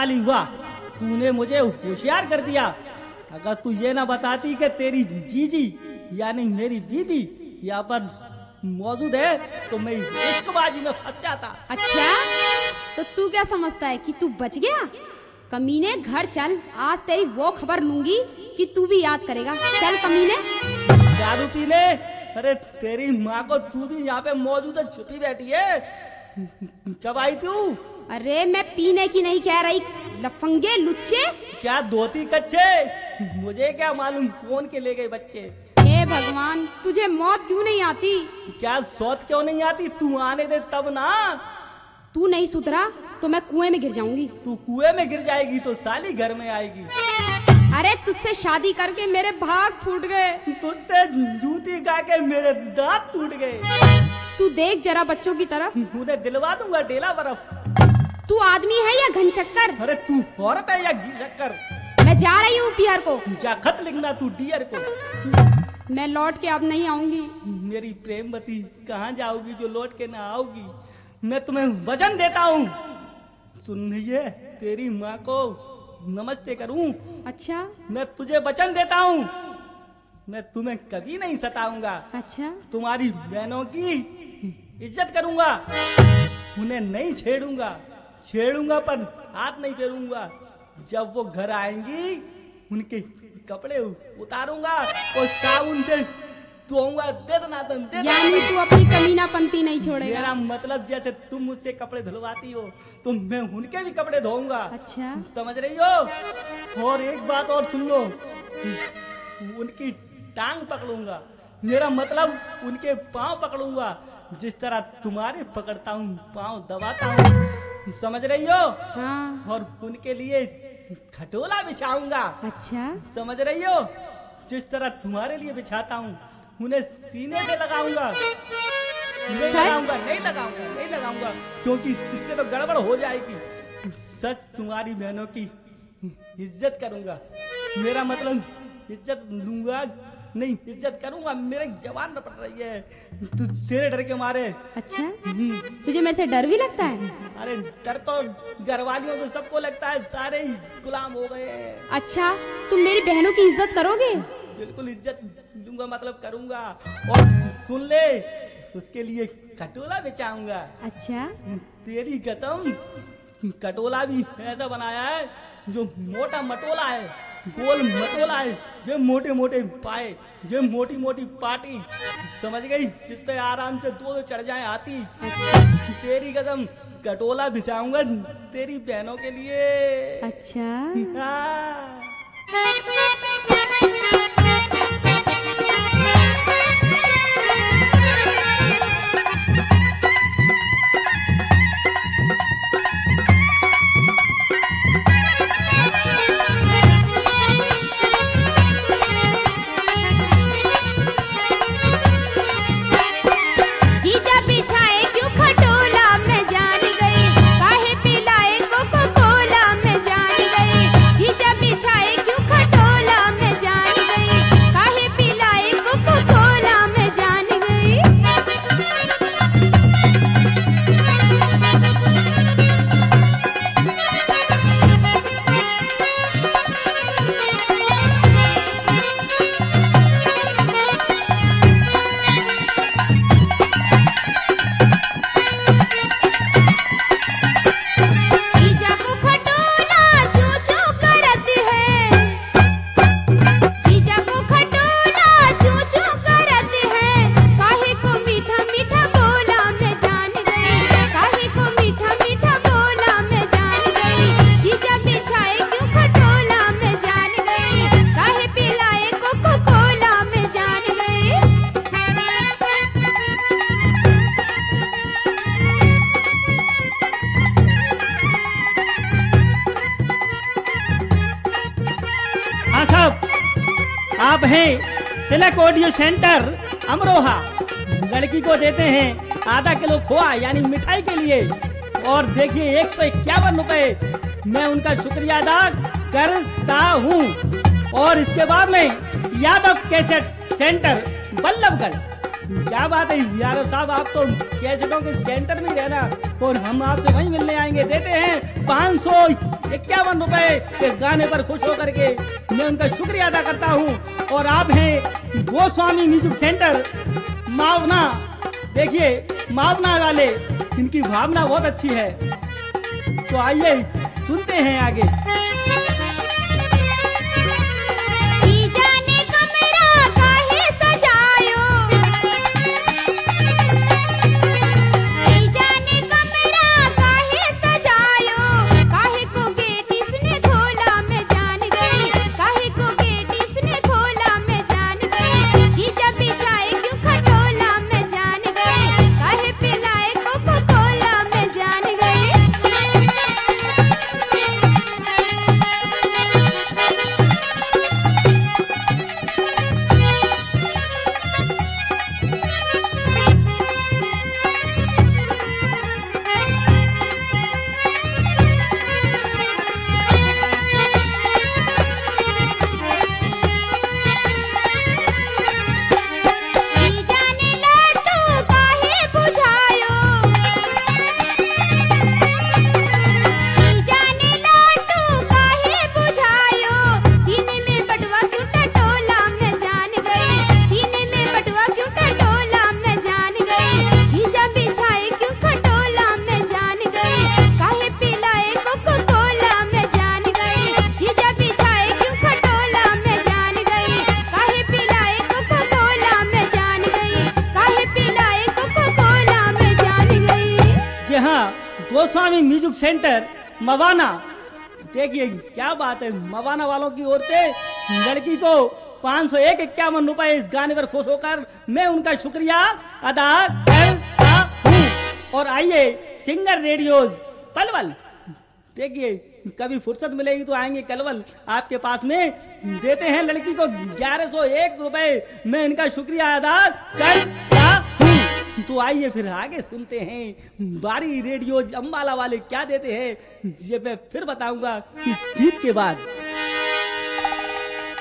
वाली हुआ, तूने मुझे होशियार कर दिया। अगर तू ये ना बताती कि तेरी जीजी यानी मेरी बीबी यहाँ पर मौजूद है तो मैं इश्कबाजी में फंस जाता। अच्छा, तो तू क्या समझता है कि तू बच गया? कमीने घर चल, आज तेरी वो खबर लूंगी कि तू भी याद करेगा। चल कमीने। दारू पीने? अरे तेरी माँ को, तू भी यहाँ पे मौजूद है, छुपी बैठी है। कब आई तू? अरे मैं पीने की नहीं कह रही, लफंगे लुच्चे। क्या धोती कच्चे? मुझे क्या मालूम कौन के ले गए बच्चे। हे भगवान, तुझे मौत क्यों नहीं आती? क्या सौत क्यों नहीं आती? तू आने दे तब ना। तू नहीं सुधरा तो मैं कुएं में गिर जाऊंगी। तू कुएं में गिर जाएगी तो साली घर में आएगी। अरे तुझसे शादी करके मेरे भाग फूट गए। तुझसे जूती खा के मेरे दांत टूट गए। तू देख जरा बच्चों की तरफ। उन्हें दिलवा दूंगा डेला बर्फ। तू आदमी है या घनचक्कर? अरे तू औरत है या घी शक्कर? मैं जा रही हूँ पियर को। जा खत लिखना तू डियर को। मैं लौट के अब नहीं आऊंगी। मेरी प्रेमवती, कहाँ जाओगी जो लौट के ना आओगी? मैं तुम्हें वचन देता हूँ, सुनिए, तेरी माँ को नमस्ते करूँ। अच्छा, मैं तुझे वचन देता हूँ, मैं तुम्हें कभी नहीं सताऊंगा। अच्छा, तुम्हारी बहनों की इज्जत करूंगा, उन्हें नहीं छेड़ूंगा पर हाथ नहीं फेरूंगा। जब वो घर आएंगी उनके कपड़े उतारूंगा और साबुन से धोऊंगा। दे दनातन, दे यानी तू अपनी कमीनापंती नहीं छोड़ेगा। मेरा मतलब जैसे तुम मुझसे कपड़े धुलवाती हो तो मैं उनके भी कपड़े धोऊंगा। अच्छा, समझ रही हो? और एक बात और सुन लो, उनकी टांग पकड़ूंगा, मेरा मतलब उनके पांव पकड़ूंगा, जिस तरह तुम्हारे पकड़ता हूँ, पांव दबाता हूँ। समझ रही हो? हाँ। और उनके लिए खटोला बिछाऊंगा। अच्छा, समझ रही हो? जिस तरह तुम्हारे लिए बिछाता हूँ, उन्हें सीने से लगाऊंगा। नहीं लगाऊंगा क्योंकि इससे तो गड़बड़ हो जाएगी। सच तुम्हारी बहनों की इज्जत करूंगा, मेरा मतलब इज्जत लूंगा नहीं, इज्जत करूंगा। मेरे जवान रपट रही है तू तेरे डर के मारे। अच्छा, तुझे मेरे से डर भी लगता है? अरे डर तो घर वालियों से सबको लगता है, सारे ही गुलाम हो गए हैं। अच्छा, तुम मेरी बहनों की इज्जत करोगे? बिल्कुल इज्जत दूंगा, मतलब करूंगा। और सुन ले, उसके लिए खटोला बिछाऊंगा। अच्छा, तेरी कसम, खटोला भी ऐसा बनाया है जो मोटा मटोला है, गोल मटोला है, जो मोटे मोटे पाए, जो मोटी मोटी पाटी। समझ गई? जिस पे आराम से दो चढ़ जाए हाथी। अच्छा, तेरी कसम, खटोला बिछाऊंगा तेरी बहनों के लिए। अच्छा। हाँ। आप हैं तिलक ऑडियो सेंटर अमरोहा। लड़की को देते हैं आधा किलो खोआ यानी मिठाई के लिए, और देखिए 151 रुपए मैं उनका शुक्रिया अदा करता हूँ। और इसके बाद में यादव कैसेट सेंटर बल्लभगढ़, क्या बात है यारो साहब, आप तो कैसेटों के सेंटर में रहना और हम आपसे वहीं मिलने आएंगे। देते हैं 551 रुपए इस गाने पर खुश होकर के, मैं उनका शुक्रिया अदा करता हूँ। और आप हैं गोस्वामी म्यूजिक सेंटर मावना, देखिए मावना वाले, इनकी भावना बहुत अच्छी है। तो आइए सुनते हैं आगे। गोस्वामी म्यूजिक सेंटर मवाना, देखिए क्या बात है, मवाना वालों की ओर से लड़की को 551 रुपए इस गाने पर खुश होकर मैं उनका शुक्रिया अदा करता हूँ। और आइए सिंगर रेडियोज पलवल, देखिए कभी फुर्सत मिलेगी तो आएंगे कलवल आपके पास में, देते हैं लड़की को 1101 रुपए, मैं इनका शुक्रिया अदा करता हूँ। तो आइए फिर आगे सुनते हैं बारी रेडियो अम्बाला वाले क्या देते हैं, ये मैं फिर बताऊंगा इस गीत के बाद।